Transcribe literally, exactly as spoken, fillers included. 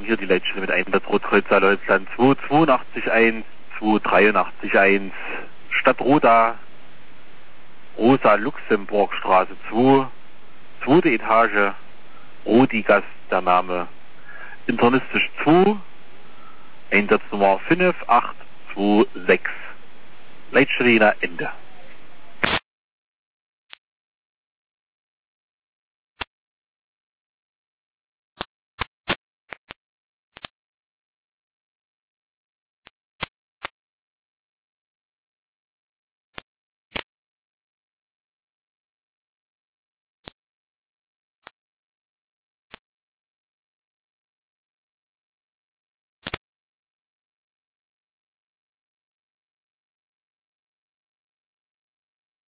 hier die Leitstelle mit Einsatz Rotkreuz Saarland zwei zweiundachtzig eins, zwei dreiundachtzig eins, Stadt Roda, Rosa-Luxemburg-Straße zwei, zweite Etage, Rodigas der Name, internistisch zwei, Einsatznummer fünf acht zwei sechs. Leitstelle Ende.